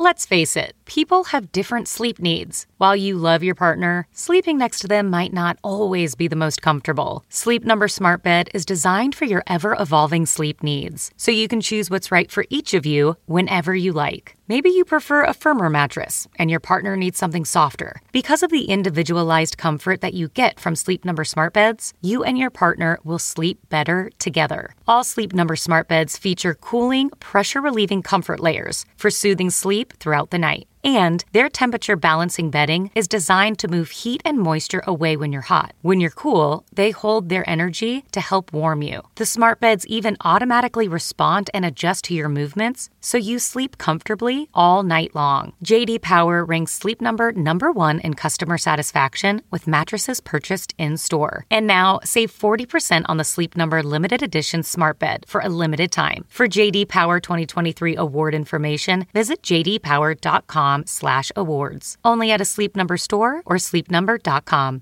Let's face it, people have different sleep needs. While you love your partner, sleeping next to them might not always be the most comfortable. Sleep Number Smart Bed is designed for your ever-evolving sleep needs, so you can choose what's right for each of you whenever you like. Maybe you prefer a firmer mattress and your partner needs something softer. Because of the individualized comfort that you get from Sleep Number Smart Beds, you and your partner will sleep better together. All Sleep Number Smart Beds feature cooling, pressure-relieving comfort layers for soothing sleep throughout the night. And their temperature balancing bedding is designed to move heat and moisture away when you're hot. When you're cool, they hold their energy to help warm you. The smart beds even automatically respond and adjust to your movements, so you sleep comfortably all night long. JD Power ranks Sleep Number #1 in customer satisfaction with mattresses purchased in-store. And now, save 40% on the Sleep Number limited edition smart bed for a limited time. For JD Power 2023 award information, visit jdpower.com/awards. Only at a Sleep Number store or sleepnumber.com.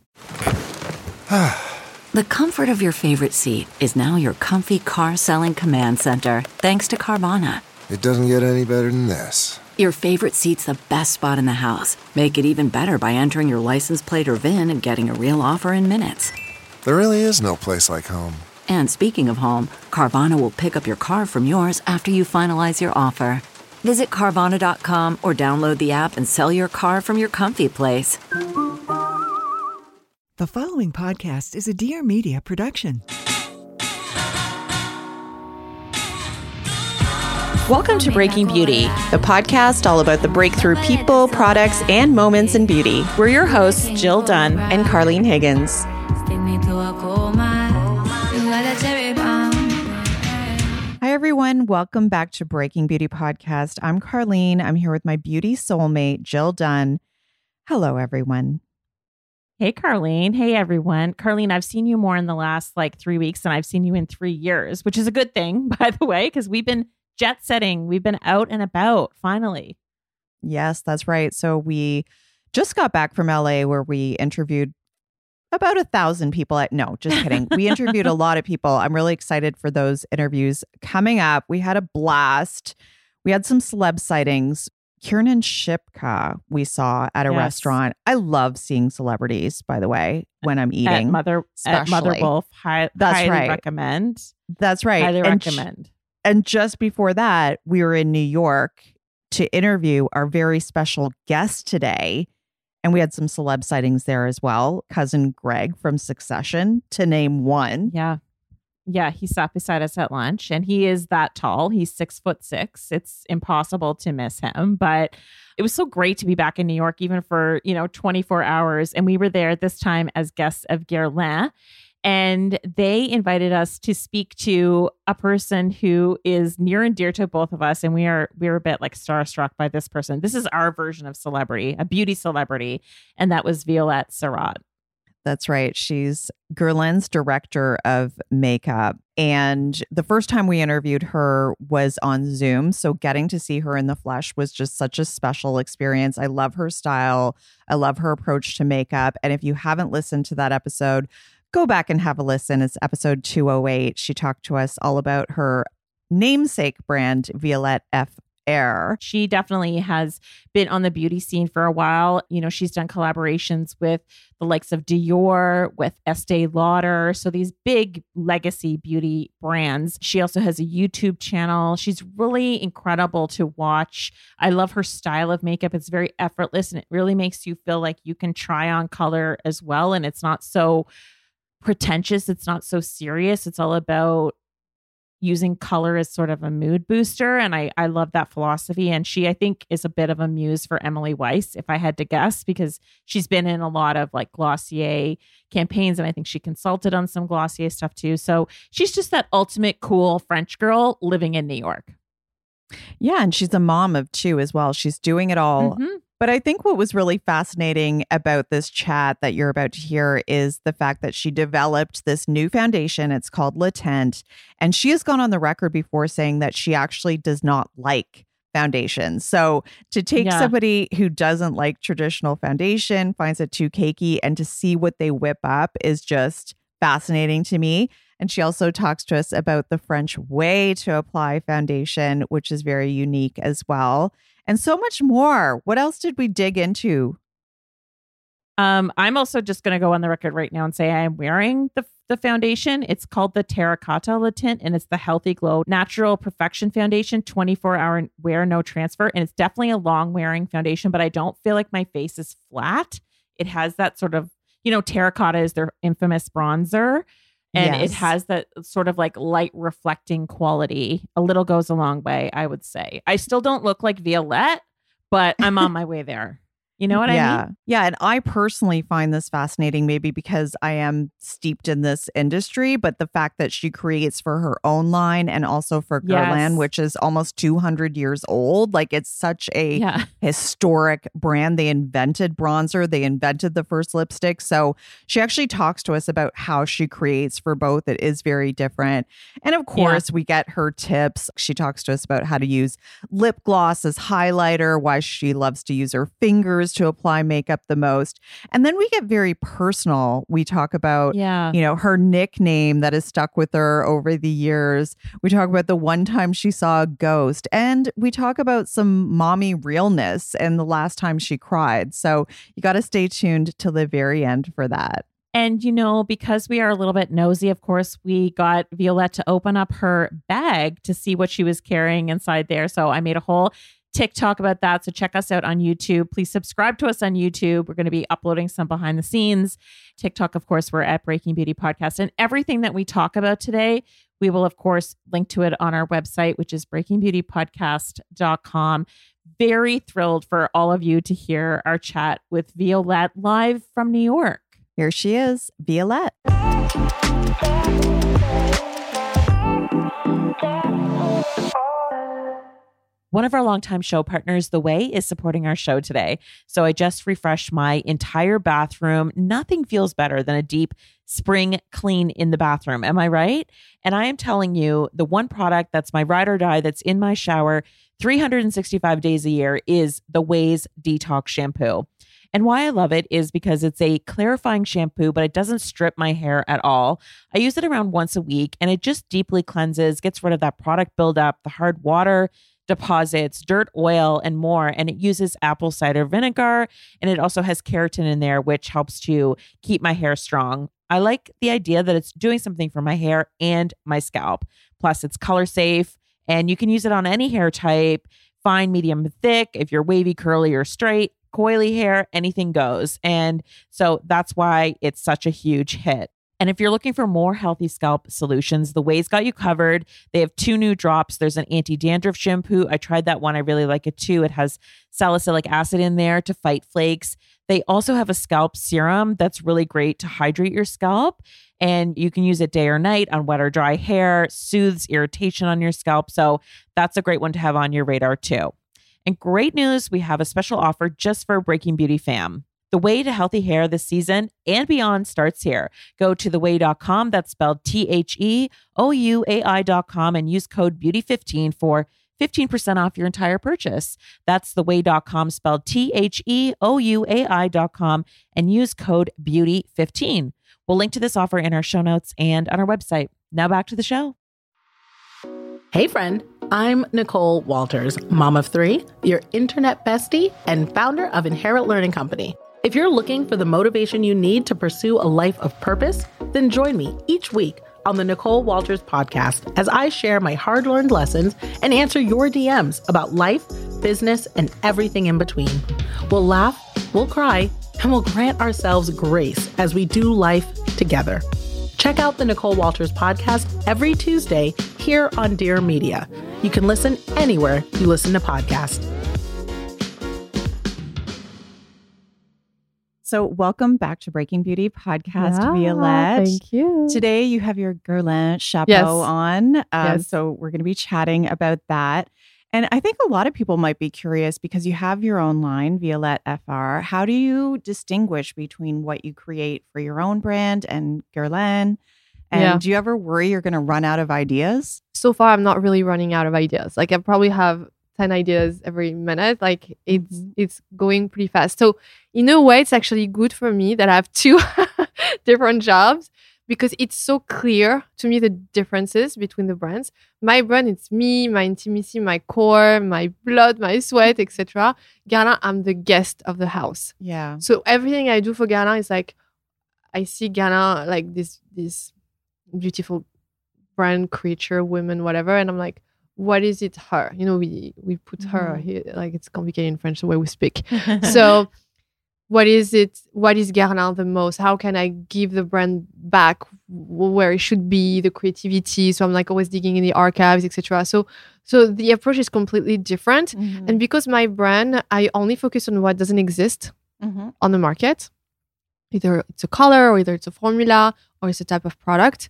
The comfort of your favorite seat is now your comfy car selling command center, thanks to Carvana. It doesn't get any better than this. Your favorite seat's the best spot in the house. Make it even better by entering your license plate or VIN and getting a real offer in minutes. There really is no place like home. And speaking of home, Carvana will pick up your car from yours after you finalize your offer. Visit Carvana.com or download the app and sell your car from your comfy place. The following podcast is a Dear Media production. Welcome to Breaking Beauty, the podcast all about the breakthrough people, products, and moments in beauty. We're your hosts, Jill Dunn and Carlene Higgins. Hi, everyone. Welcome back to Breaking Beauty Podcast. I'm Carlene. I'm here with my beauty soulmate, Jill Dunn. Hello, everyone. Hey, Carlene. Hey, everyone. Carlene, I've seen you more in the last 3 weeks than I've seen you in 3 years, which is a good thing, by the way, because we've been jet setting. We've been out and about, finally. Yes, that's right. So we just got back from LA where we interviewed about 1,000 people. No, just kidding. We interviewed a lot of people. I'm really excited for those interviews coming up. We had a blast. We had some celeb sightings. Kiernan Shipka we saw at a restaurant. I love seeing celebrities, by the way, when I'm eating. At Mother Wolf. Highly recommend. That's right. Highly recommend. And just before that, we were in New York to interview our very special guest today. And we had some celeb sightings there as well. Cousin Greg from Succession, to name one. Yeah. Yeah, he sat beside us at lunch and he is that tall. He's 6'6". It's impossible to miss him. But it was so great to be back in New York, even for, 24 hours. And we were there this time as guests of Guerlain. And they invited us to speak to a person who is near and dear to both of us. And we were a bit starstruck by this person. This is our version of celebrity, a beauty celebrity. And that was Violette Sarraut. That's right. She's Guerlain's director of makeup. And the first time we interviewed her was on Zoom. So getting to see her in the flesh was just such a special experience. I love her style. I love her approach to makeup. And if you haven't listened to that episode, go back and have a listen. It's episode 208. She talked to us all about her namesake brand, Violette F. Air. She definitely has been on the beauty scene for a while. She's done collaborations with the likes of Dior, with Estee Lauder. So these big legacy beauty brands. She also has a YouTube channel. She's really incredible to watch. I love her style of makeup. It's very effortless and it really makes you feel like you can try on color as well. And it's not so pretentious. It's not so serious. It's all about using color as sort of a mood booster. And I love that philosophy. And she, I think, is a bit of a muse for Emily Weiss, if I had to guess, because she's been in a lot of Glossier campaigns. And I think she consulted on some Glossier stuff too. So she's just that ultimate cool French girl living in New York. Yeah. And she's a mom of two as well. She's doing it all. Mm-hmm. But I think what was really fascinating about this chat that you're about to hear is the fact that she developed this new foundation. It's called Le Teint. And she has gone on the record before saying that she actually does not like foundations. So to take somebody who doesn't like traditional foundation, finds it too cakey, and to see what they whip up is just fascinating to me. And she also talks to us about the French way to apply foundation, which is very unique as well. and so much more. What else did we dig into? I'm also just going to go on the record right now and say I am wearing the foundation. It's called the Terracotta Le Tint, and it's the Healthy Glow Natural Perfection Foundation, 24-hour wear, no transfer. And it's definitely a long wearing foundation, but I don't feel like my face is flat. It has that sort of, terracotta is their infamous bronzer. And it has that sort of like light reflecting quality. A little goes a long way, I would say. I still don't look like Violette, but I'm on my way there. You know what I mean? Yeah. And I personally find this fascinating, maybe because I am steeped in this industry, but the fact that she creates for her own line and also for Guerlain, which is almost 200 years old. Like, it's such a historic brand. They invented bronzer. They invented the first lipstick. So she actually talks to us about how she creates for both. It is very different. And of course, we get her tips. She talks to us about how to use lip gloss as highlighter, why she loves to use her fingers to apply makeup the most. And then we get very personal. We talk about, her nickname that has stuck with her over the years. We talk about the one time she saw a ghost, and we talk about some mommy realness and the last time she cried. So you got to stay tuned till the very end for that. And, because we are a little bit nosy, of course, we got Violette to open up her bag to see what she was carrying inside there. So I made a whole TikTok about that. So check us out on YouTube. Please subscribe to us on YouTube. We're going to be uploading some behind the scenes. TikTok, of course, we're at Breaking Beauty Podcast. And everything that we talk about today, we will, of course, link to it on our website, which is breakingbeautypodcast.com. Very thrilled for all of you to hear our chat with Violette live from New York. Here she is, Violette. One of our longtime show partners, The Way, is supporting our show today. So I just refreshed my entire bathroom. Nothing feels better than a deep spring clean in the bathroom. Am I right? And I am telling you, the one product that's my ride or die that's in my shower 365 days a year is The Way's Detox Shampoo. And why I love it is because it's a clarifying shampoo, but it doesn't strip my hair at all. I use it around once a week, and it just deeply cleanses, gets rid of that product buildup, the hard water deposits, dirt, oil, and more. And it uses apple cider vinegar. And it also has keratin in there, which helps to keep my hair strong. I like the idea that it's doing something for my hair and my scalp. Plus, it's color safe, and you can use it on any hair type, fine, medium, thick. If you're wavy, curly, or straight, coily hair, anything goes. And so that's why it's such a huge hit. And if you're looking for more healthy scalp solutions, The Way's got you covered. They have 2 new drops. There's an anti-dandruff shampoo. I tried that one. I really like it too. It has salicylic acid in there to fight flakes. They also have a scalp serum that's really great to hydrate your scalp. And you can use it day or night on wet or dry hair, soothes irritation on your scalp. So that's a great one to have on your radar too. And great news, we have a special offer just for Breaking Beauty fam. The way to healthy hair this season and beyond starts here. Go to theway.com, that's spelled THEOUAI.com, and use code BEAUTY15 for 15% off your entire purchase. That's theway.com, spelled THEOUAI.com, and use code BEAUTY15. We'll link to this offer in our show notes and on our website. Now back to the show. Hey friend, I'm Nicole Walters, mom of 3, your internet bestie, and founder of Inherit Learning Company. If you're looking for the motivation you need to pursue a life of purpose, then join me each week on the Nicole Walters podcast as I share my hard-learned lessons and answer your DMs about life, business, and everything in between. We'll laugh, we'll cry, and we'll grant ourselves grace as we do life together. Check out the Nicole Walters podcast every Tuesday here on Dear Media. You can listen anywhere you listen to podcasts. So welcome back to Breaking Beauty Podcast, Violette. Thank you. Today you have your Guerlain chapeau on. So we're going to be chatting about that. And I think a lot of people might be curious because you have your own line, Violette FR. How do you distinguish between what you create for your own brand and Guerlain? And do you ever worry you're going to run out of ideas? So far, I'm not really running out of ideas. Like I probably have 10 ideas every minute. Like it's going pretty fast. So in a way, it's actually good for me that I have 2 different jobs because it's so clear to me the differences between the brands. My brand, it's me, my intimacy, my core, my blood, my sweat, etc. Guerlain, I'm the guest of the house. Yeah. So everything I do for Guerlain is like, I see Guerlain like this beautiful brand creature, woman, whatever, and I'm like, what is it her? You know, we put her here, like it's complicated in French the way we speak. So what is it? What is Guerlain the most? How can I give the brand back where it should be, the creativity? So I'm like always digging in the archives, etc. So the approach is completely different. And because my brand, I only focus on what doesn't exist on the market. Either it's a color, or either it's a formula, or it's a type of product.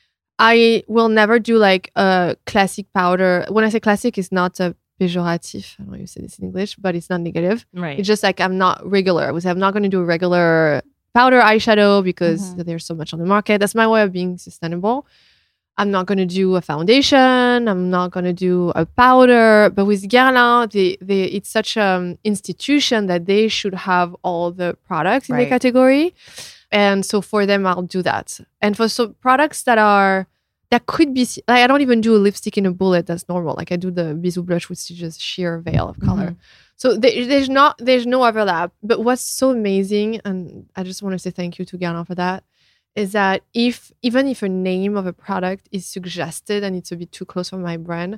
I will never do like a classic powder. When I say classic, it's not a pejorative. I don't know how you say this in English, but it's not negative. Right. It's just like I'm not regular. I would say I'm not going to do a regular powder eyeshadow because there's so much on the market. That's my way of being sustainable. I'm not going to do a foundation. I'm not going to do a powder. But with Guerlain, it's such an institution that they should have all the products in the category. And so for them, I'll do that. And for some products that could be, like I don't even do a lipstick in a bullet. That's normal. Like I do the Bisou blush, which is just sheer veil of color. So there's no overlap. But what's so amazing, and I just want to say thank you to Guerlain for that, is that even if a name of a product is suggested and it's a bit too close for my brand,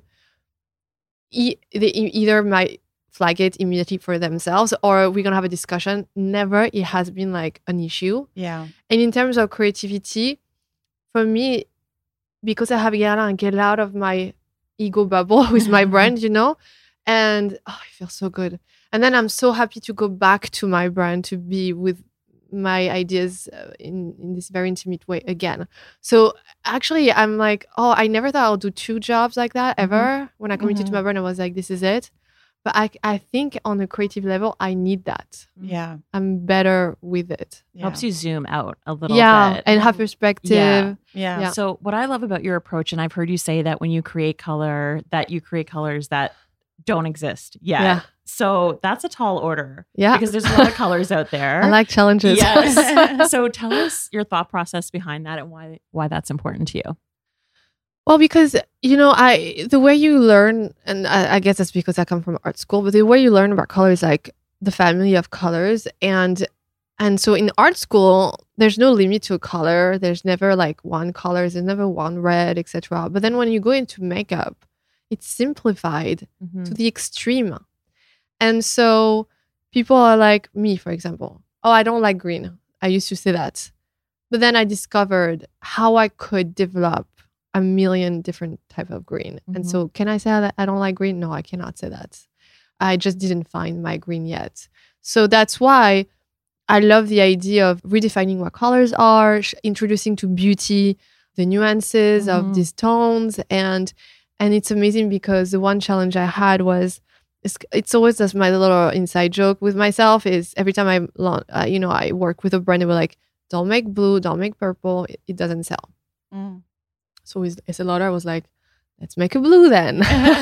they either might flag it immediately for themselves or we're going to have a discussion. Never it has been like an issue. Yeah. And in terms of creativity, for me, because I have Guerlain, I get out of my ego bubble with my brand, you know, and I feel so good. And then I'm so happy to go back to my brand, to be with my ideas in this very intimate way again. So actually I'm like, I never thought I'll do two jobs like that ever. When I committed to my brand, I was like, this is it. But I think on a creative level, I need that. Yeah. I'm better with it. Helps you zoom out a little bit. And have perspective. Yeah. So what I love about your approach, and I've heard you say that when you create color, that you create colors that don't exist yet. Yeah. So that's a tall order. Yeah. Because there's a lot of colors out there. I like challenges. Yes. So tell us your thought process behind that and why that's important to you. Well, because, you know, the way you learn, and I guess that's because I come from art school, but the way you learn about color is like the family of colors. And so in art school, there's no limit to a color. There's never like one color. There's never one red, etc. But then when you go into makeup, it's simplified to the extreme. And so people are like me, for example. I don't like green. I used to say that. But then I discovered how I could develop a million different type of green. And so can I say that I don't like green? No, I cannot say that. I just didn't find my green yet. So that's why I love the idea of redefining what colors are, introducing to beauty the nuances of these tones. And it's amazing because the one challenge I had was, it's always just my little inside joke with myself, is every time I work with a brand, they were like, don't make blue, don't make purple, it doesn't sell. So with Estée Lauder, I was like, let's make a blue then.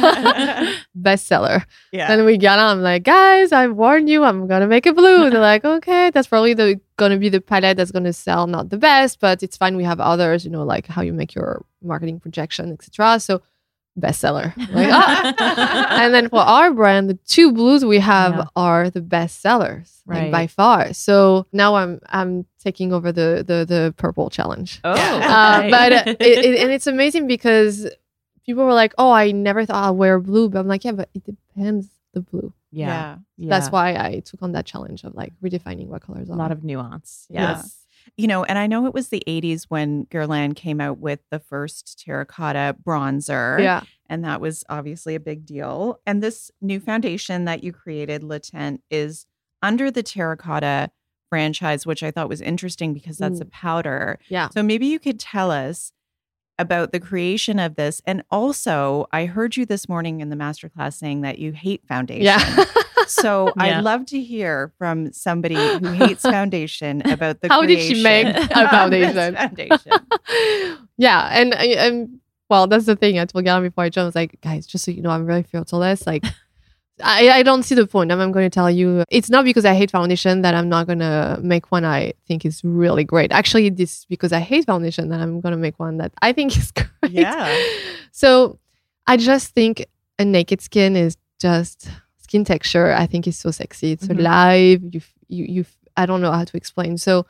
Bestseller. Yeah. Then we got on, I'm like, guys, I warned you, I'm going to make a blue. They're like, okay, that's probably going to be the palette that's going to sell not the best, but it's fine. We have others, you know, like how you make your marketing projection, etc. So bestseller. Like, And then for our brand, the two blues we have are the best sellers, like, by far. So now I'm taking over the purple challenge. But it's amazing because people were like, I never thought I'll wear blue, but I'm like, but it depends the blue. Yeah. That's why I took on that challenge of like redefining what colors are. A lot of nuance. Yes. You know, and I know it was the 80s when Guerlain came out with the first terracotta bronzer. Yeah. And that was obviously a big deal. And this new foundation that you created, Le Tint, is under the terracotta franchise, which I thought was interesting because that's a powder. Yeah. So maybe you could tell us about the creation of this. And also, I heard you this morning in the masterclass saying that you hate foundation. Yeah. So I'd love to hear from somebody who hates foundation about the How creation. Did she make a foundation? Yeah. And well, that's the thing. I told Guerlain before I joined, I was like, guys, just so you know, I'm really fearless. Like, I don't see the point. I'm going to tell you, it's not because I hate foundation that I'm not going to make one I think is really great. Actually, this is because I hate foundation that I'm going to make one that I think is great. Yeah. So I just think a naked skin is just skin texture. I think is so sexy. It's alive. You I don't know how to explain. So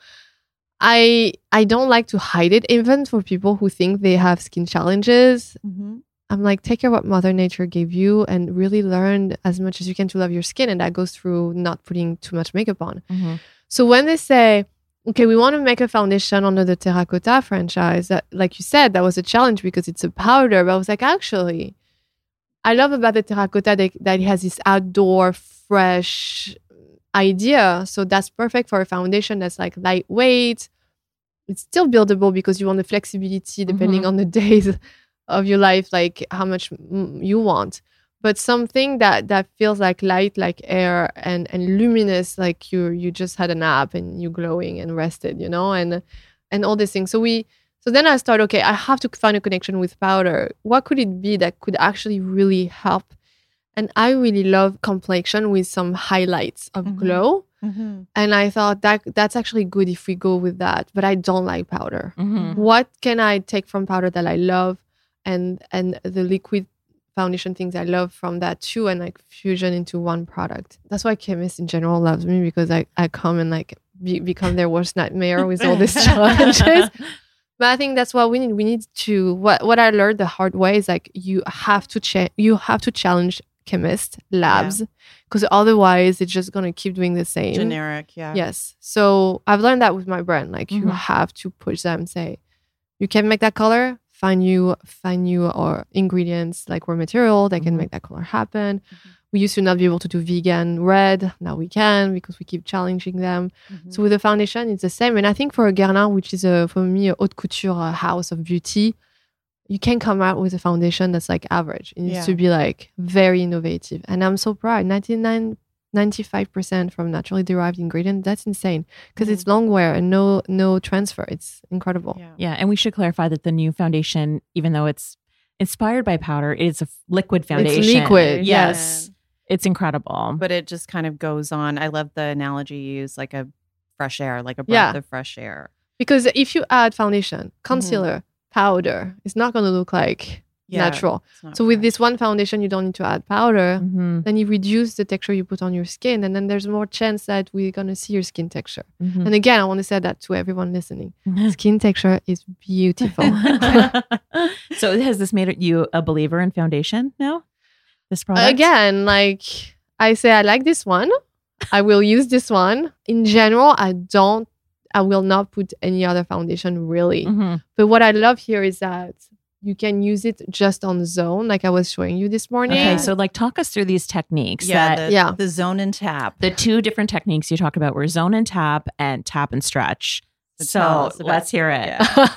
I don't like to hide it, even for people who think they have skin challenges. I'm like, take care of what Mother Nature gave you and really learn as much as you can to love your skin. And that goes through not putting too much makeup on. So when they say, okay, we want to make a foundation under the Terracotta franchise, that, like you said, that was a challenge because it's a powder. But I was like, actually, I love about the Terracotta that it has this outdoor, fresh idea. So that's perfect for a foundation that's like lightweight. It's still buildable because you want the flexibility depending on the days of your life, like how much you want, but something that feels like light, like air, and luminous, like you just had a nap and you're glowing and rested, you know, and all these things. So then I started, okay, I have to find a connection with powder. What could it be that could actually really help? And I really love complexion with some highlights of glow. And I thought that's actually good if we go with that, but I don't like powder. What can I take from powder that I love? And the liquid foundation things I love from that too, and like fusion into one product. That's why chemists in general loves me, because I come and like become their worst nightmare with all these challenges. But I think that's what we need. We need to what I learned the hard way is like you have to challenge chemists, labs, because otherwise it's just gonna keep doing the same Generic, Yes. So I've learned that with my brand. Like you have to push them, say you can make that color. Find you or ingredients like raw material that can make that color happen. We used to not be able to do vegan red. Now we can because we keep challenging them. So with the foundation, it's the same. And I think for Guerlain, which is for me a haute couture house of beauty, you can come out with a foundation that's like average. It needs to be like very innovative. And I'm so proud. 95% from naturally derived ingredient. That's insane because it's long wear and no transfer. It's incredible. Yeah, and we should clarify that the new foundation, even though it's inspired by powder, it's a liquid foundation. It's liquid. Yes. It's incredible. But it just kind of goes on. I love the analogy you use, like a fresh air, like a breath of fresh air. Because if you add foundation, concealer, powder, it's not going to look like natural. So with this one foundation, you don't need to add powder. Then you reduce the texture you put on your skin, and then there's more chance that we're gonna see your skin texture. And again, I want to say that to everyone listening: skin texture is beautiful. So has this made you a believer in foundation now? This product again, like I say, I like this one. I will use this one. In general, I will not put any other foundation really. But what I love here is that you can use it just on zone, like I was showing you this morning. Okay, so like talk us through these techniques. The zone and tap. The two different techniques you talk about were zone and tap and stretch. So let's hear it.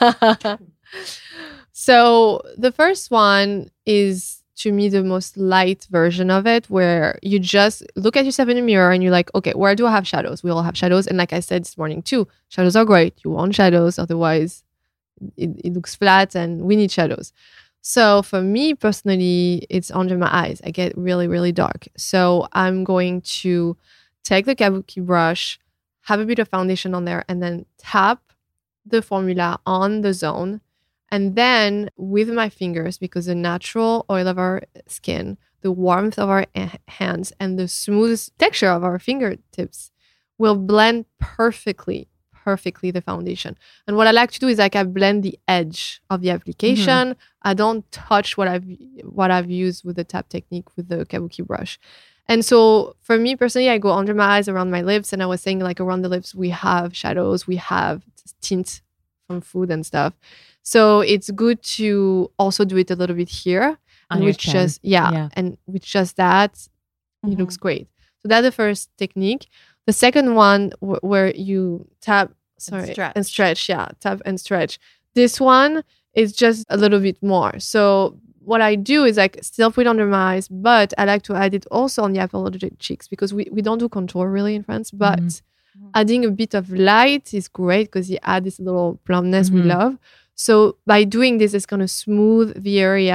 So the first one is, to me, the most light version of it, where you just look at yourself in the mirror and you're like, okay, where do I have shadows? We all have shadows. And like I said this morning too, shadows are great. You want shadows, otherwise it looks flat and we need shadows. So for me personally, it's under my eyes. I get really, really dark. So I'm going to take the kabuki brush, have a bit of foundation on there, and then tap the formula on the zone. And then with my fingers, because the natural oil of our skin, the warmth of our hands, and the smooth texture of our fingertips will blend perfectly the foundation. And what I like to do is like I blend the edge of the application. I don't touch what I've used with the tap technique with the kabuki brush. And so for me personally, I go under my eyes, around my lips, and I was saying like around the lips we have shadows, we have tint from food and stuff. So it's good to also do it a little bit here, and with just and with just that, it looks great. So that's the first technique. The second one where you tap, and stretch. Tap and stretch. This one is just a little bit more. So what I do is like still put it under my eyes, but I like to add it also on the upper cheeks, because we don't do contour really in France, but adding a bit of light is great because you add this little plumpness we love. So by doing this, it's going to smooth the area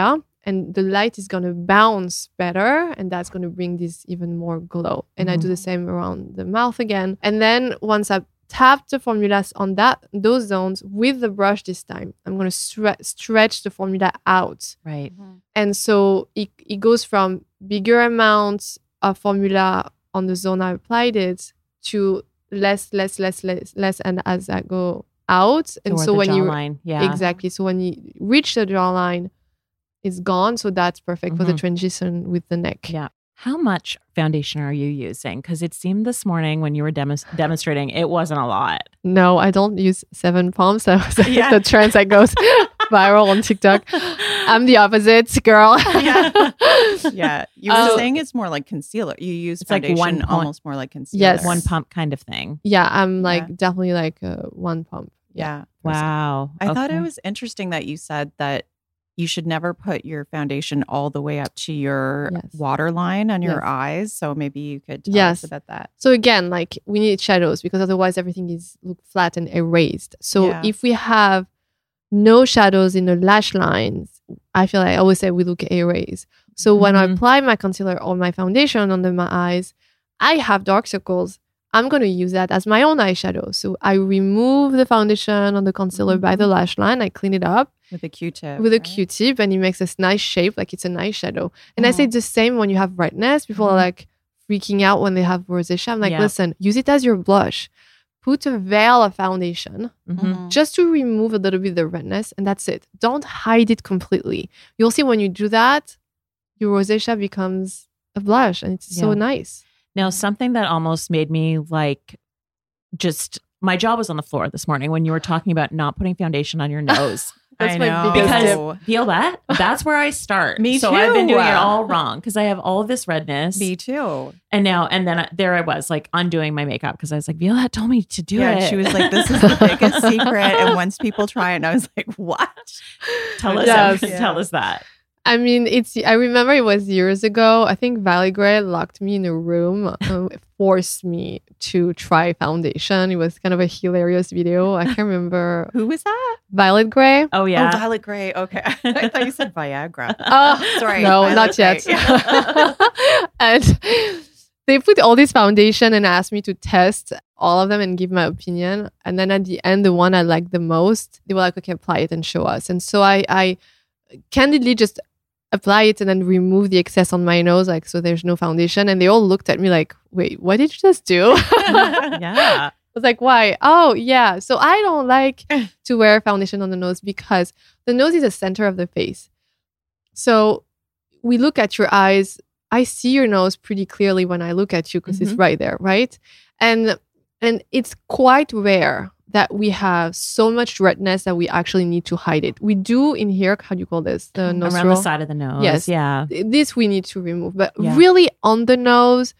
and the light is going to bounce better, and that's going to bring this even more glow. And I do the same around the mouth again. And then once I tap the formulas on those zones with the brush this time, I'm going to stretch the formula out. Right. And so it goes from bigger amounts of formula on the zone I applied it to less, and as I go out. And Toward so the when you jawline. Yeah. exactly, so when you reach the jawline, it's gone. So that's perfect for the transition with the neck. Yeah. How much foundation are you using? Because it seemed this morning when you were demonstrating, it wasn't a lot. No, I don't use 7 pumps. That was the trend that goes viral on TikTok. I'm the opposite, girl. Yeah. You were saying it's more like concealer. You use foundation like one almost more like concealer. Yes. One pump kind of thing. Yeah, I'm definitely like 1 pump. Yeah. Wow. I thought it was interesting that you said that you should never put your foundation all the way up to your waterline on your eyes. So maybe you could tell us about that. So again, like we need shadows because otherwise everything is look flat and erased. So if we have no shadows in the lash lines, I feel like I always say we look erased. So when I apply my concealer or my foundation under my eyes, I have dark circles. I'm going to use that as my own eyeshadow. So I remove the foundation on the concealer by the lash line. I clean it up. With a Q-tip. With a Q-tip, and it makes this nice shape, like it's an eyeshadow. And I say the same when you have redness. People are like freaking out when they have rosacea. I'm like, listen, use it as your blush. Put a veil of foundation just to remove a little bit of the redness, and that's it. Don't hide it completely. You'll see when you do that, your rosacea becomes a blush, and it's so nice. Now, something that almost made me like my jaw was on the floor this morning when you were talking about not putting foundation on your nose. That's I my know. biggest Because feel that? That's where I start. Me so too. I've been doing it all wrong because I have all of this redness. Me too. And then there I was like undoing my makeup because I was like, Violette told me to do it. And she was like, this is the biggest secret. And once people try it, and I was like, what? Tell us that. I mean, I remember it was years ago. I think Violet Grey locked me in a room, forced me to try foundation. It was kind of a hilarious video. I can't remember. Who was that? Violet Grey. Oh, yeah. Oh, Violet Grey. Okay. I thought you said Viagra. Sorry. No, Violet not Grey. yet. And they put all this foundation and asked me to test all of them and give my opinion. And then at the end, the one I liked the most, they were like, okay, apply it and show us. And so I candidly just apply it and then remove the excess on my nose, like so there's no foundation. And they all looked at me like, wait, what did you just do? Yeah. I was like, why? Oh, yeah. So I don't like to wear foundation on the nose because the nose is the center of the face. So we look at your eyes. I see your nose pretty clearly when I look at you because it's right there, right? And it's quite rare that we have so much redness that we actually need to hide it. We do in here, how do you call this? The nostril? Around the side of the nose. Yes. Yeah. This we need to remove. But really on the nose,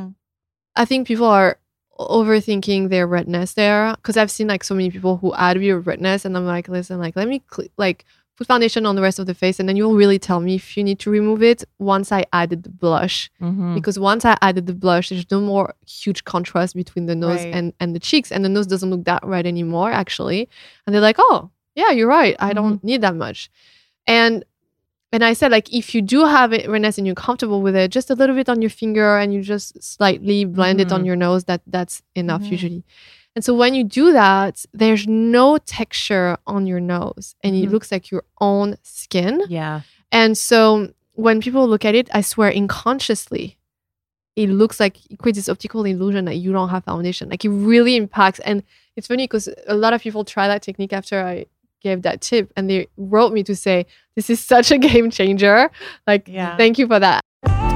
I think people are overthinking their redness there. Because I've seen like so many people who add a bit of redness and I'm like, listen, like let me put foundation on the rest of the face and then you'll really tell me if you need to remove it once I added the blush. Because once I added the blush, there's no more huge contrast between the nose and the cheeks, and the nose doesn't look that red anymore actually. And they're like, oh yeah, you're right, I don't need that much. And I said, like, if you do have it redness and you're comfortable with it, just a little bit on your finger and you just slightly blend it on your nose, that's enough usually. And so when you do that, there's no texture on your nose and it looks like your own skin. Yeah. And so when people look at it, I swear unconsciously, it looks like it creates this optical illusion that you don't have foundation. Like it really impacts. And it's funny because a lot of people try that technique after I gave that tip and they wrote me to say, this is such a game changer. Like, thank you for that.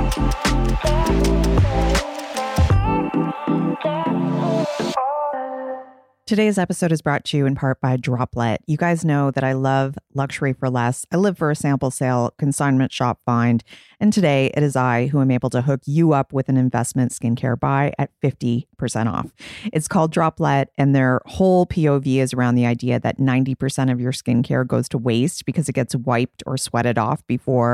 Today's episode is brought to you in part by Droplet. You guys know that I love luxury for less. I live for a sample sale, consignment shop find. And today it is I who am able to hook you up with an investment skincare buy at 50% off. It's called Droplet, and their whole POV is around the idea that 90% of your skincare goes to waste because it gets wiped or sweated off before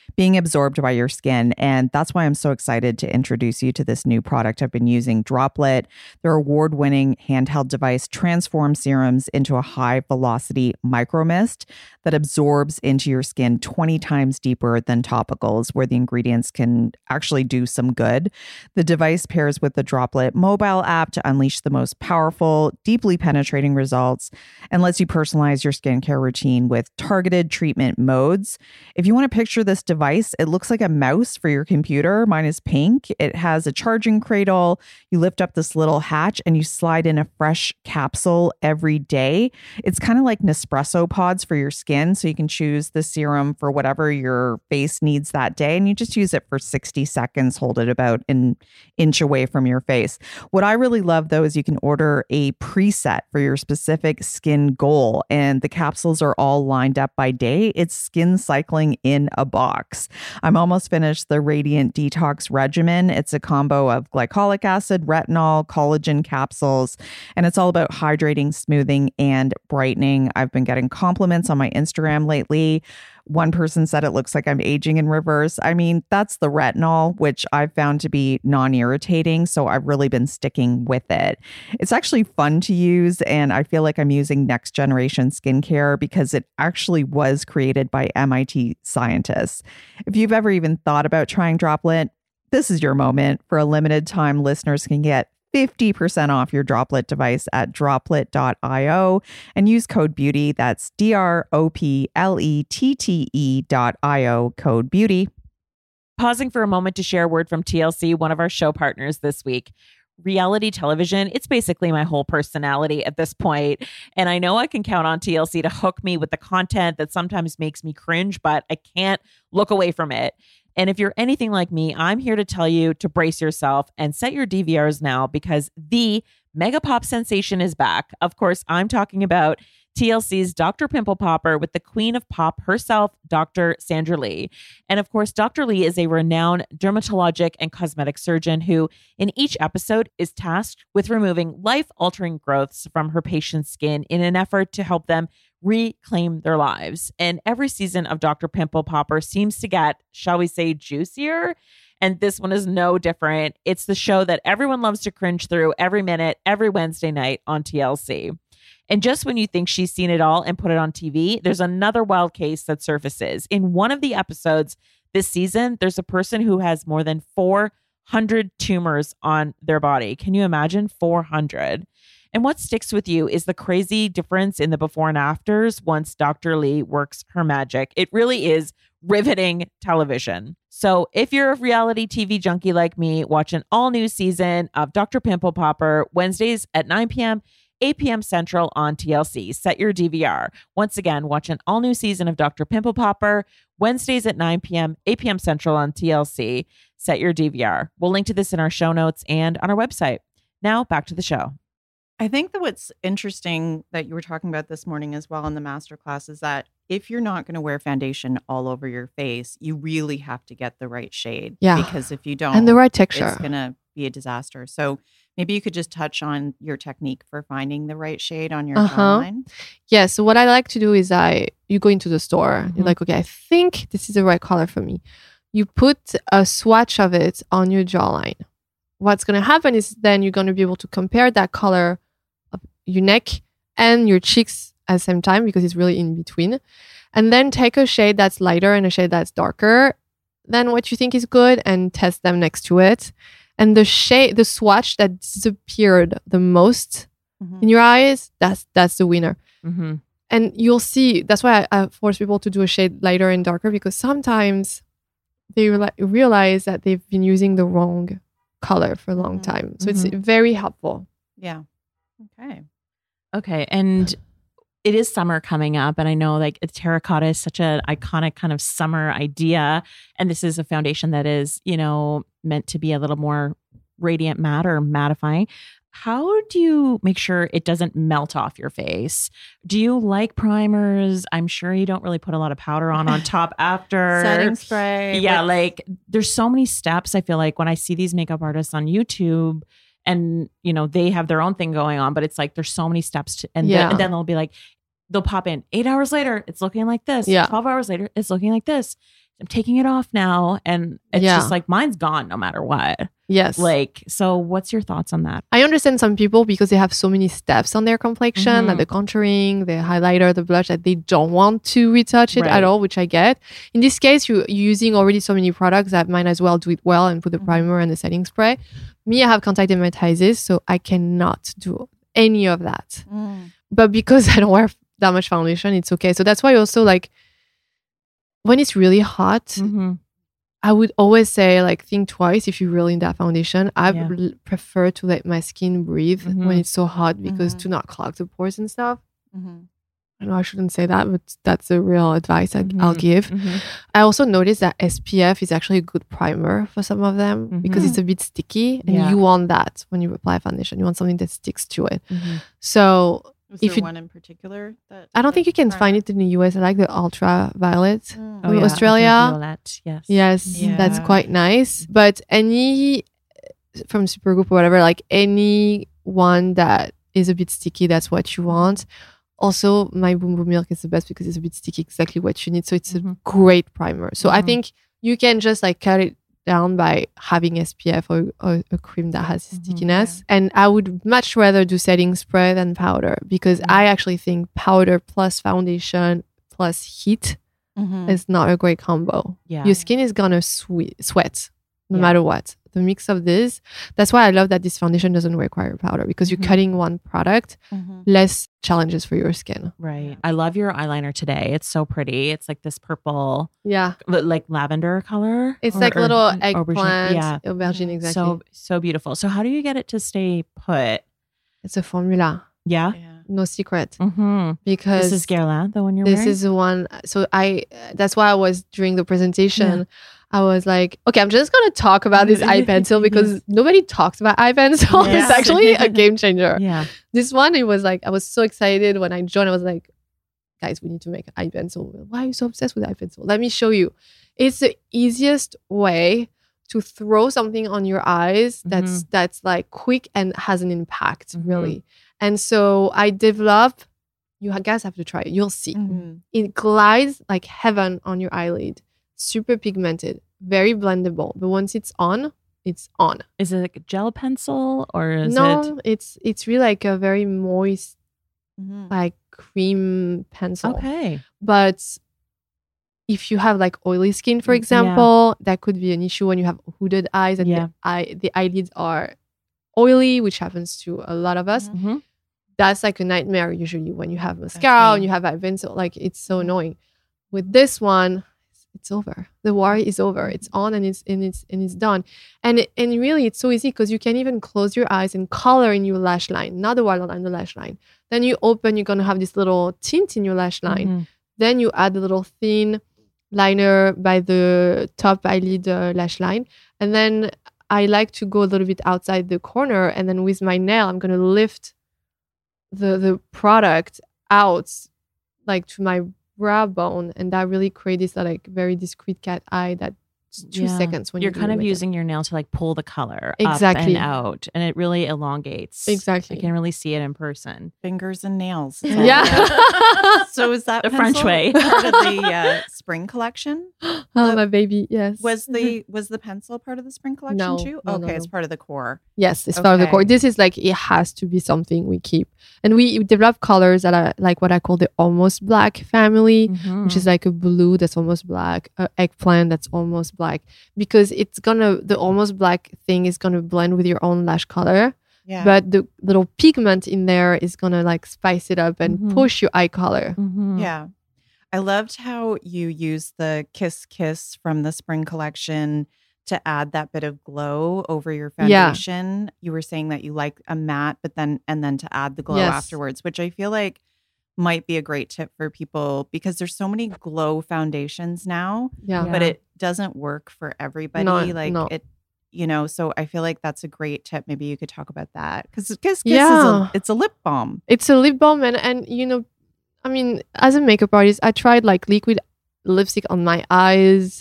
being absorbed by your skin. And that's why I'm so excited to introduce you to this new product I've been using, Droplette. Their award-winning handheld device transforms serums into a high-velocity micromist that absorbs into your skin 20 times deeper than topicals, where the ingredients can actually do some good. The device pairs with the Droplette mobile app to unleash the most powerful, deeply penetrating results and lets you personalize your skincare routine with targeted treatment modes. If you want to picture this device, it looks like a mouse for your computer. Mine is pink. It has a charging cradle. You lift up this little hatch and you slide in a fresh capsule every day. It's kind of like Nespresso pods for your skin. So you can choose the serum for whatever your face needs that day. And you just use it for 60 seconds, hold it about an inch away from your face. What I really love though is you can order a preset for your specific skin goal. And the capsules are all lined up by day. It's skin cycling in a box. I'm almost finished the Radiant Detox Regimen. It's a combo of glycolic acid, retinol, collagen capsules, and it's all about hydrating, smoothing, and brightening. I've been getting compliments on my Instagram lately. One person said it looks like I'm aging in reverse. I mean, that's the retinol, which I've found to be non-irritating. So I've really been sticking with it. It's actually fun to use. And I feel like I'm using next generation skincare because it actually was created by MIT scientists. If you've ever even thought about trying Droplette, this is your moment. For a limited time, listeners can get 50% off your Droplette device at droplette.io and use code BEAUTY. That's DROPLETTE.io, code BEAUTY. Pausing for a moment to share a word from TLC, one of our show partners this week. Reality television, it's basically my whole personality at this point. And I know I can count on TLC to hook me with the content that sometimes makes me cringe, but I can't look away from it. And if you're anything like me, I'm here to tell you to brace yourself and set your DVRs now because the Mega Pop sensation is back. Of course, I'm talking about TLC's Dr. Pimple Popper with the queen of pop herself, Dr. Sandra Lee. And of course, Dr. Lee is a renowned dermatologic and cosmetic surgeon who, in each episode, is tasked with removing life-altering growths from her patient's skin in an effort to help them reclaim their lives. And every season of Dr. Pimple Popper seems to get, shall we say, juicier. And this one is no different. It's the show that everyone loves to cringe through every minute, every Wednesday night on TLC. And just when you think she's seen it all and put it on TV, there's another wild case that surfaces. In one of the episodes this season, there's a person who has more than 400 tumors on their body. Can you imagine? 400. And what sticks with you is the crazy difference in the before and afters once Dr. Lee works her magic. It really is riveting television. So if you're a reality TV junkie like me, watch an all-new season of Dr. Pimple Popper Wednesdays at 9 p.m., 8 p.m. Central on TLC. Set your DVR. Once again, watch an all-new season of Dr. Pimple Popper Wednesdays at 9 p.m., 8 p.m. Central on TLC. Set your DVR. We'll link to this in our show notes and on our website. Now, back to the show. I think that what's interesting that you were talking about this morning as well in the masterclass is that if you're not going to wear foundation all over your face, you really have to get the right shade. Yeah. Because if you don't, and the right texture, it's going to be a disaster. So maybe you could just touch on your technique for finding the right shade on your jawline. Yeah. So what I like to do is you go into the store. You're like, okay, I think this is the right color for me. You put a swatch of it on your jawline. What's going to happen is then you're going to be able to compare that color of your neck and your cheeks at the same time because it's really in between. And then take a shade that's lighter and a shade that's darker than what you think is good and test them next to it. And the swatch that disappeared the most in your eyes, that's the winner. Mm-hmm. And you'll see, that's why I force people to do a shade lighter and darker because sometimes they realize that they've been using the wrong color for a long time. So it's very helpful. Yeah. Okay. And it is summer coming up. And I know like terracotta is such an iconic kind of summer idea. And this is a foundation that is, meant to be a little more radiant matte or mattifying. How do you make sure it doesn't melt off your face? Do you like primers? I'm sure you don't really put a lot of powder on top after. Setting spray. Yeah, like there's so many steps. I feel like when I see these makeup artists on YouTube and, they have their own thing going on, but it's like there's so many steps. And then they'll be like, they'll pop in 8 hours later, it's looking like this. 12 hours later, it's looking like this. I'm taking it off now. And it's Yeah. just like, mine's gone no matter what. Yes. Like, so what's your thoughts on that? I understand some people because they have so many steps on their complexion, like the contouring, the highlighter, the blush, that they don't want to retouch it at all, which I get. In this case, you're using already so many products that might as well do it well and put the primer and the setting spray. Me, I have contact dermatitis, so I cannot do any of that. But because I don't wear that much foundation, it's okay. So that's why also, like, when it's really hot, I would always say, like, think twice if you really need that foundation. I prefer to let my skin breathe when it's so hot because to not clog the pores and stuff. I know I shouldn't say that, but that's the real advice I'll give. I also noticed that SPF is actually a good primer for some of them because it's a bit sticky and you want that when you apply foundation. You want something that sticks to it. So Was if there you, one in particular that I don't think you can find it in the US. I like the ultraviolet. Oh, yeah. Australia. Ultraviolet, yes. Yes, that's quite nice. But any from Supergoop or whatever, like any one that is a bit sticky, that's what you want. Also, my Boom Boom Milk is the best because it's a bit sticky, exactly what you need. So it's a great primer. So I think you can just like cut it down by having SPF or a cream that has stickiness. And I would much rather do setting spray than powder because I actually think powder plus foundation plus heat is not a great combo. Your skin is gonna sweat no matter what. The mix of this, that's why I love that this foundation doesn't require powder because you're cutting one product, less challenges for your skin. Right. I love your eyeliner today. It's so pretty. It's like this purple, Yeah. like lavender color. It's like little aubergine. eggplant. Yeah. Aubergine, exactly. So beautiful. So how do you get it to stay put? It's a formula. Yeah. No secret. Mm-hmm. Because this is Guerlain, the one you're this wearing? is the one. So that's why I was during the presentation. I was like, okay, I'm just gonna talk about this eye pencil because nobody talks about eye pencil. It's actually a game changer. Yeah. This one, it was like I was so excited when I joined. I was like, guys, we need to make an eye pencil. Why are you so obsessed with eye pencil? Let me show you. It's the easiest way to throw something on your eyes that's like quick and has an impact, really. And so I developed. You guys have to try it. You'll see. It glides like heaven on your eyelid. Super pigmented, very blendable. But once it's on, it's on. Is it like a gel pencil or is it's really like a very moist, like cream pencil. Okay. But if you have like oily skin, for example, that could be an issue when you have hooded eyes and the eyelids are oily, which happens to a lot of us. That's like a nightmare usually when you have mascara and you have eye pencil. Like it's so annoying. With this one, it's over. The war is over. It's on and it's done. And really, it's so easy because you can even close your eyes and color in your lash line, not the waterline, the lash line. Then you open, you're gonna have this little tint in your lash line. Then you add a little thin liner by the top eyelid lash line, and then I like to go a little bit outside the corner, and then with my nail, I'm gonna lift the product out like to my brow bone, and that really creates this like very discreet cat eye that 2 seconds when you're kind of using your nail to like pull the color exactly up and out, and it really elongates. Exactly. I can really see it in person. fingers and nails? Yeah. So is that The French pencil way. part of the spring collection? Oh, my baby, yes. Was the pencil part of the spring collection No, too? no, Okay, no, it's no. part of the core. Yes, it's part of the Okay. core. This is like, it has to be something we keep. And we develop colors that are like what I call the almost black family, which is like a blue that's almost black, eggplant that's almost black, because the almost black thing is gonna blend with your own lash color. Yeah. But the little pigment in there is gonna like spice it up and push your eye color. Yeah. I loved how you used the Kiss Kiss from the spring collection to add that bit of glow over your foundation. You were saying that you like a matte, but then to add the glow afterwards, which I feel like might be a great tip for people because there's so many glow foundations now, but it doesn't work for everybody. So I feel like that's a great tip. Maybe you could talk about that because Kiss Kiss it's a lip balm. It's a lip balm, and you know, I mean, as a makeup artist, I tried like liquid lipstick on my eyes,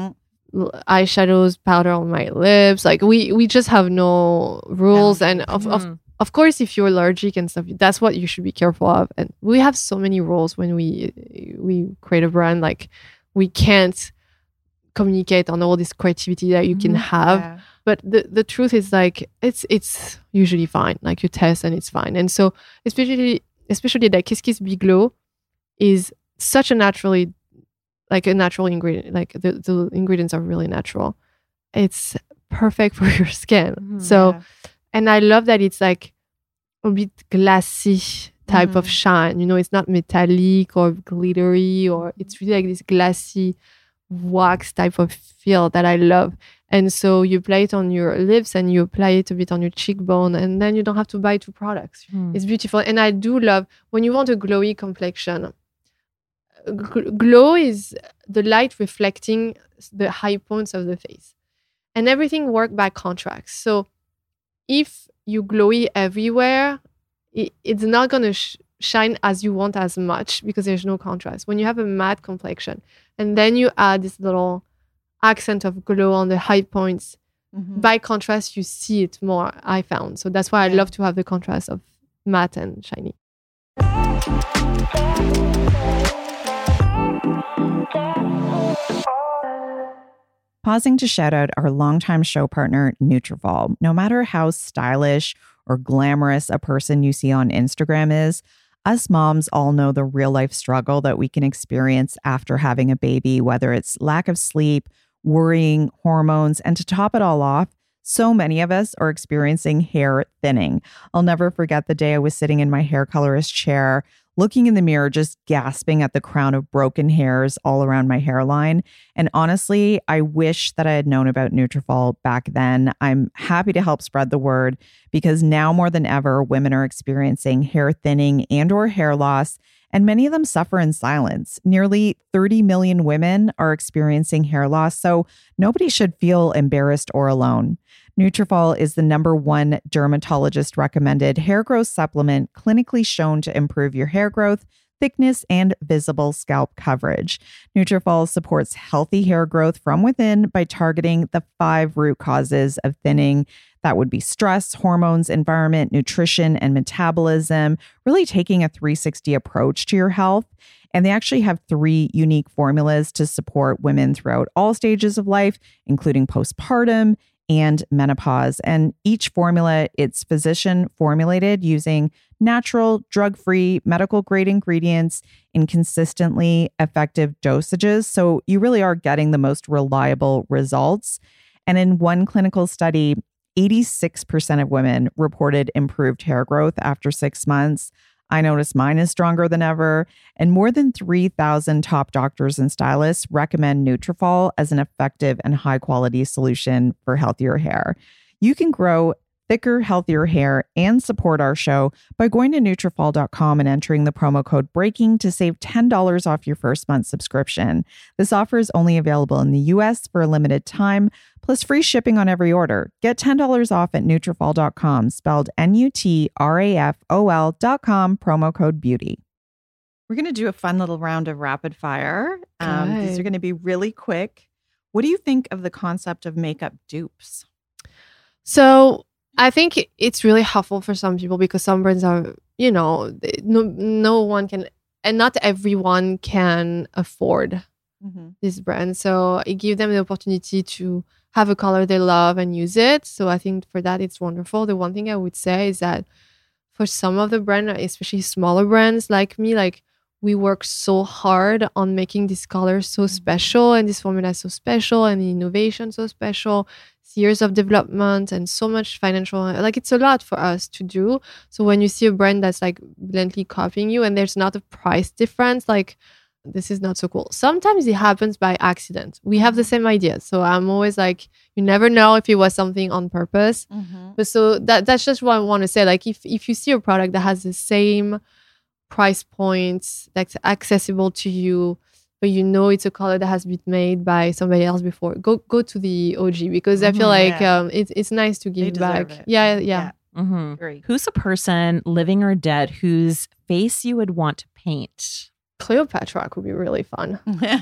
eyeshadows, powder on my lips. Like we just have no rules, and of course, if you're allergic and stuff, that's what you should be careful of. And we have so many rules when we create a brand. Like we can't communicate on all this creativity that you can have. Yeah. But the truth is like it's usually fine. Like you test and it's fine. And so especially that Kiss Kiss Bee Glow is such a natural ingredient. Like the ingredients are really natural. It's perfect for your skin. And I love that it's like a bit glassy type of shine. You know, it's not metallic or glittery, or it's really like this glassy wax type of feel that I love. And so you apply it on your lips and you apply it a bit on your cheekbone, and then you don't have to buy 2 products. It's beautiful. And I do love when you want a glowy complexion. Glow is the light reflecting the high points of the face, and everything works by contrast. So if you glowy everywhere, it's not going to shine as you want as much because there's no contrast. When you have a matte complexion and then you add this little accent of glow on the high points, by contrast, you see it more, I found. So that's why I love to have the contrast of matte and shiny. Pausing to shout out our longtime show partner, Nutrafol. No matter how stylish or glamorous a person you see on Instagram is, us moms all know the real life struggle that we can experience after having a baby, whether it's lack of sleep, worrying, hormones, and to top it all off, so many of us are experiencing hair thinning. I'll never forget the day I was sitting in my hair colorist chair, looking in the mirror, just gasping at the crown of broken hairs all around my hairline. And honestly, I wish that I had known about Nutrafol back then. I'm happy to help spread the word because now more than ever, women are experiencing hair thinning and or hair loss, and many of them suffer in silence. Nearly 30 million women are experiencing hair loss, so nobody should feel embarrassed or alone. Nutrafol is the #1 dermatologist recommended hair growth supplement clinically shown to improve your hair growth, thickness, and visible scalp coverage. Nutrafol supports healthy hair growth from within by targeting the 5 root causes of thinning. That would be stress, hormones, environment, nutrition, and metabolism, really taking a 360 approach to your health. And they actually have 3 unique formulas to support women throughout all stages of life, including postpartum and menopause. And each formula, it's physician formulated using natural, drug-free, medical-grade ingredients in consistently effective dosages. So you really are getting the most reliable results. And in one clinical study, 86% of women reported improved hair growth after 6 months. I noticed mine is stronger than ever, and more than 3,000 top doctors and stylists recommend Nutrafol as an effective and high-quality solution for healthier hair. You can grow thicker, healthier hair and support our show by going to Nutrafol.com and entering the promo code BREAKING to save $10 off your first month subscription. This offer is only available in the U.S. for a limited time, plus free shipping on every order. Get $10 off at Nutrafol.com, spelled Nutrafol.com, promo code BEAUTY. We're going to do a fun little round of rapid fire. These are going to be really quick. What do you think of the concept of makeup dupes? So I think it's really helpful for some people because some brands are, no one can, and not everyone can afford this brand. So it gives them the opportunity to have a color they love and use it. So I think for that, it's wonderful. The one thing I would say is that for some of the brands, especially smaller brands like me, like we work so hard on making this color so special and this formula so special and the innovation so special. Years of development and so much financial, like it's a lot for us to do. So when you see a brand that's like blatantly copying you and there's not a price difference, like this is not so cool. Sometimes it happens by accident. We have the same idea. So I'm always like, you never know if it was something on purpose. But so that's just what I want to say. Like if you see a product that has the same price points that's accessible to you, but it's a color that has been made by somebody else before, go to the OG because I feel like it's nice to give back. Yeah. Great. Who's a person, living or dead, whose face you would want to paint? Cleopatra could be really fun.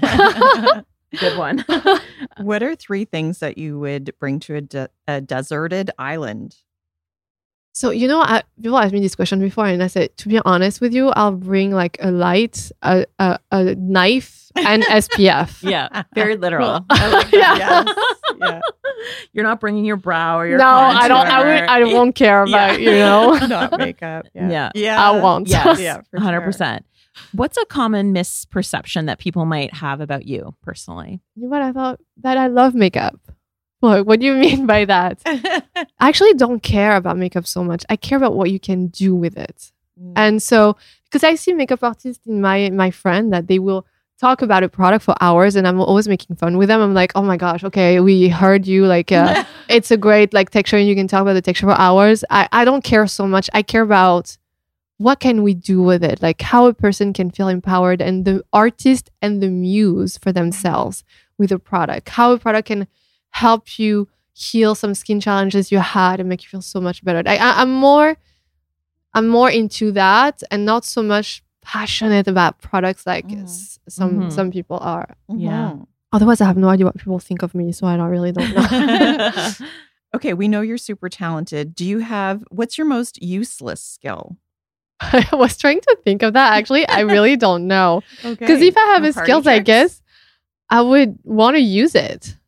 Good one. What are 3 things that you would bring to a deserted island? So, people asked me this question before, and I said, to be honest with you, I'll bring like a light, a knife, and SPF. Yeah, very literal. I like that. Yes. Yeah. You're not bringing your brow or your No, I don't. contour. I won't care about Not makeup. Yeah. I won't. Yes, Yeah, for 100%. What's a common misperception that people might have about you personally? You know what? I thought that I love makeup. What do you mean by that? I actually don't care about makeup so much. I care about what you can do with it. And so, because I see makeup artists in my friend that they will talk about a product for hours, and I'm always making fun with them. I'm like, oh my gosh, okay, we heard you. Like, it's a great like texture, and you can talk about the texture for hours. I don't care so much. I care about what can we do with it, like how a person can feel empowered, and the artist and the muse for themselves with a product. How a product can help you heal some skin challenges you had and make you feel so much better. I'm more into that, and not so much passionate about products like some people are. Yeah. Otherwise, I have no idea what people think of me, so I don't know. Okay, we know you're super talented. What's your most useless skill? I was trying to think of that. Actually, I really don't know. Because if I have a skills, I guess I would want to use it.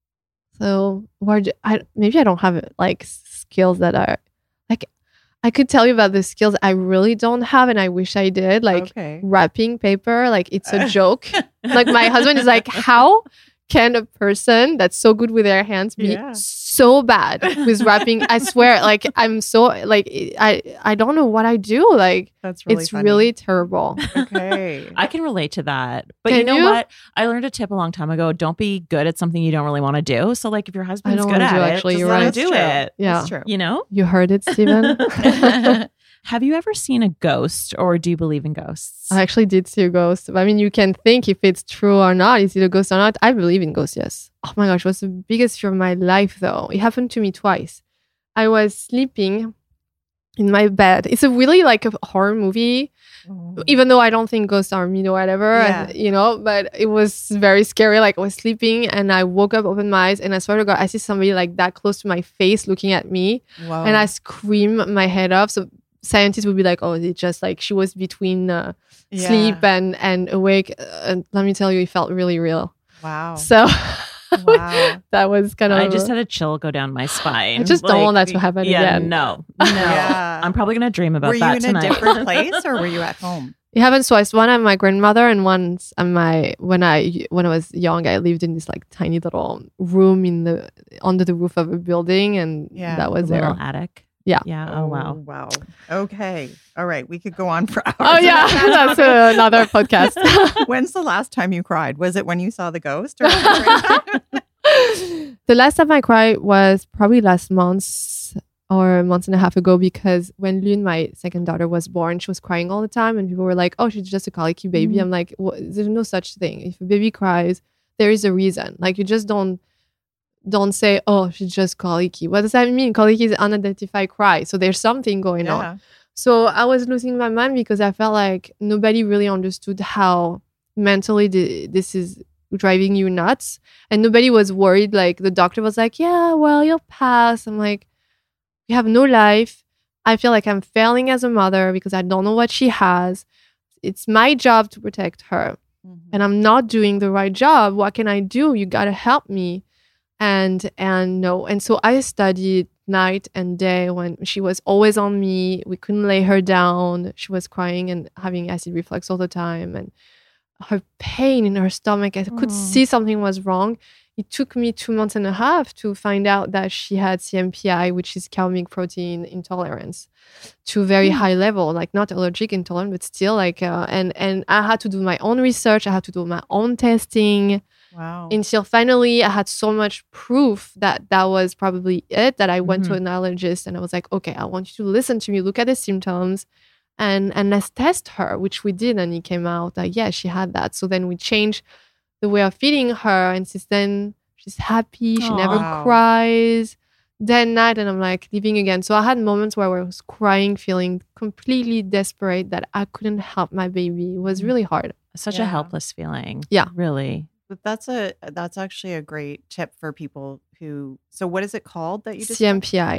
So maybe I don't have like skills that are like, I could tell you about the skills I really don't have, and I wish I did. Like wrapping paper, like it's a joke. Like my husband is like, how can a person that's so good with their hands be so bad with wrapping? I swear, like I'm so like I don't know what I do. Like that's really it's funny. really terrible. Okay, I can relate to that. But you know what? I learned a tip a long time ago. Don't be good at something you don't really want to do. So like if your husband's good at it, just let him do it. Yeah, that's true. You know, you heard it, Stephen. Have you ever seen a ghost, or do you believe in ghosts? I actually did see a ghost. I mean, you can think if it's true or not. Is it a ghost or not? I believe in ghosts, yes. Oh my gosh, it was the biggest fear of my life, though. It happened to me twice. I was sleeping in my bed. It's a really like a horror movie, even though I don't think ghosts are mean or whatever, but it was very scary. Like I was sleeping and I woke up, opened my eyes, and I swear to God, I see somebody like that close to my face looking at me. Whoa. And I scream my head off. So scientists would be like, oh, it's just like she was between sleep and awake. And let me tell you, it felt really real. Wow. So that was kind of... I just had a chill go down my spine. I just don't want that to happen again. No. I'm probably going to dream about that tonight. Were you in a different place, or were you at home? It happened twice. One at my grandmother, and once at when I was young, I lived in this like tiny little room under the roof of a building, and that was there. Little attic. Yeah. Yeah. Oh, wow. Wow. Okay. All right. We could go on for hours. Oh, yeah. That's another podcast. When's the last time you cried? Was it when you saw the ghost? Or the last time I cried was probably last month or a month and a half ago, because when Lune, my second daughter, was born, she was crying all the time. And people were like, oh, she's just a colicky baby. I'm like, there's no such thing. If a baby cries, there is a reason. Like you just don't say, oh, she's just colicky. What does that mean? Colicky is unidentified cry. So there's something going on. So I was losing my mind because I felt like nobody really understood how mentally this is driving you nuts. And nobody was worried. Like the doctor was like, yeah, well, you'll pass. I'm like, you have no life. I feel like I'm failing as a mother because I don't know what she has. It's my job to protect her. And I'm not doing the right job. What can I do? You got to help me. And so I studied night and day when she was always on me. We couldn't lay her down. She was crying and having acid reflux all the time, and her pain in her stomach, I could see something was wrong. It took me 2 months and a half to find out that she had CMPI, which is cow milk protein intolerance, to a very high level, like not allergic intolerant, but still like, and I had to do my own research. I had to do my own testing. Wow. Until finally I had so much proof that was probably it, that I went to an allergist, and I was like, okay, I want you to listen to me, look at the symptoms, and let's test her, which we did. And it came out that, yeah, she had that. So then we changed the way of feeding her, and since then she's happy. She never cries day and night, and I'm like living again. So I had moments where I was crying, feeling completely desperate that I couldn't help my baby. It was really hard. Such a helpless feeling. Yeah. Really. But that's actually a great tip for people who. So what is it called that you just CMPI?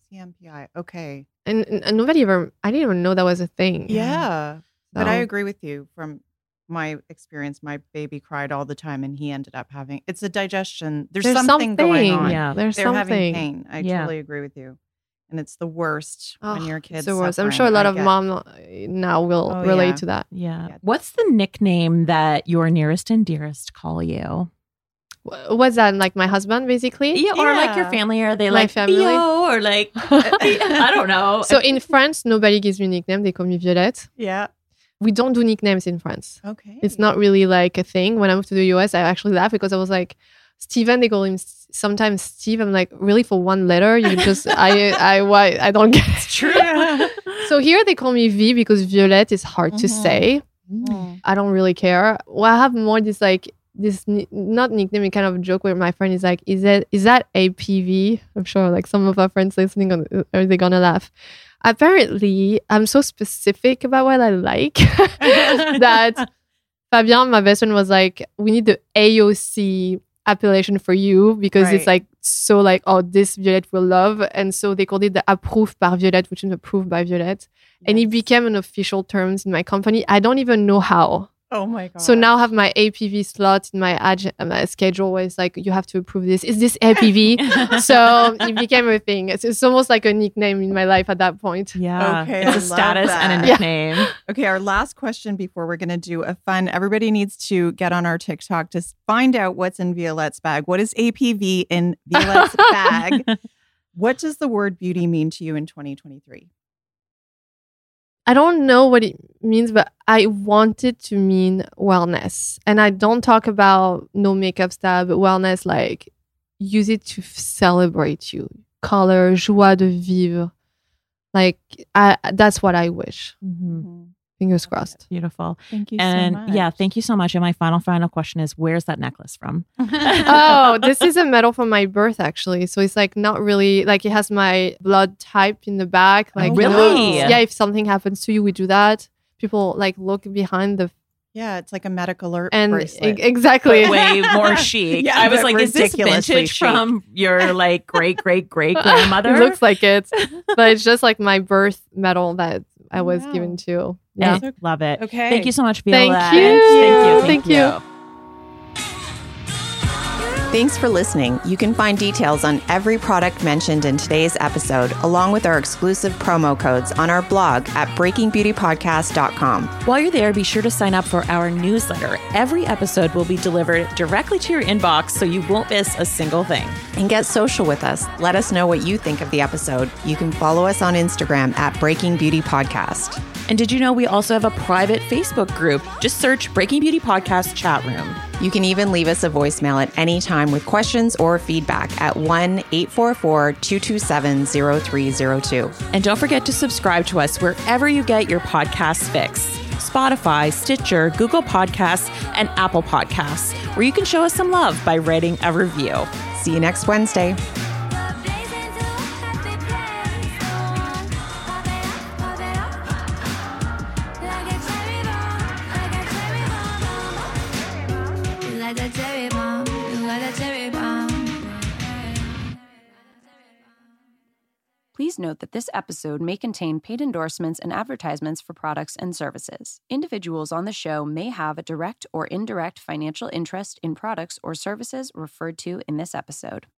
CMPI. Okay. And nobody ever, I didn't even know that was a thing. Yeah. But I So- agree with you. From my experience, my baby cried all the time and he ended up having, it's a digestion. There's something going on. Yeah. There's They're something. having pain. I Yeah. totally agree with you. And it's the worst when your kids It's the worst. I'm suffering. sure a lot I of get- moms now will Oh, relate yeah. to that. Yeah. Yeah. What's the nickname that your nearest and dearest call you? What's that? Like my husband, basically? Yeah, or like your Yeah. family? Are they My like family? Theo or like I don't know. So in France, nobody gives me a nickname. They call me Violette. Yeah. We don't do nicknames in France. Okay. It's not really like a thing. When I moved to the US, I actually laughed because I was like, Steven, they call him sometimes Steve. I'm like, really, for one letter? You just, I don't get it. True. So here they call me V because Violette is hard to Mhm. say. Mm. I don't really care. Well, I have more this not nickname, a kind of joke where my friend is like, is that APV? I'm sure like some of our friends listening are they gonna laugh. Apparently, I'm so specific about what I like that Fabien, my best friend, was like, we need the AOC appellation for you because Right. it's like so like, oh, this Violette will love. And so they called it the approved par Violette, which is approved by Violette. And it became an official terms in my company. I don't even know how. Oh my god. So now I have my APV slot in my schedule where it's like, you have to approve this. Is this APV? So it became a thing. It's almost like a nickname in my life at that point. Yeah. Okay, It's I a love status and a that. Yeah. nickname. Okay, our last question before we're going to do a fun. Everybody needs to get on our TikTok to find out what's in Violette's bag. What is APV in Violette's bag? What does the word beauty mean to you in 2023? I don't know what it means, but I want it to mean wellness. And I don't talk about no makeup style, but wellness, like use it to celebrate you. Color, joie de vivre. Like, that's what I wish. Mhm. Fingers crossed. Beautiful. Thank you And so much. yeah, thank you so much. And my final question is, where's that necklace from? Oh, this is a medal from my birth, actually. So it's like not really like it has my blood type in the back. Like, you know, really? yeah, if something happens to you, we do that. People like look behind the Yeah, it's like a medical alert and bracelet. exactly. But way more chic. Yeah, I was but like, is this ridiculously vintage chic. from your like great grandmother? It looks like it, but it's just like my birth medal that I was Wow. given to. Yeah. Yeah. Love it. Okay. Thank you so much, Thank Violet. you. Thank you. Thank Thanks for listening. You can find details on every product mentioned in today's episode, along with our exclusive promo codes on our blog at breakingbeautypodcast.com. While you're there, be sure to sign up for our newsletter. Every episode will be delivered directly to your inbox so you won't miss a single thing. And get social with us. Let us know what you think of the episode. You can follow us on Instagram at Breaking Beauty Podcast. And did you know we also have a private Facebook group? Just search Breaking Beauty Podcast Chat Room. You can even leave us a voicemail at any time with questions or feedback at 1-844-227-0302. And don't forget to subscribe to us wherever you get your podcasts fix. Spotify, Stitcher, Google Podcasts, and Apple Podcasts, where you can show us some love by writing a review. See you next Wednesday. Please note that this episode may contain paid endorsements and advertisements for products and services. Individuals on the show may have a direct or indirect financial interest in products or services referred to in this episode.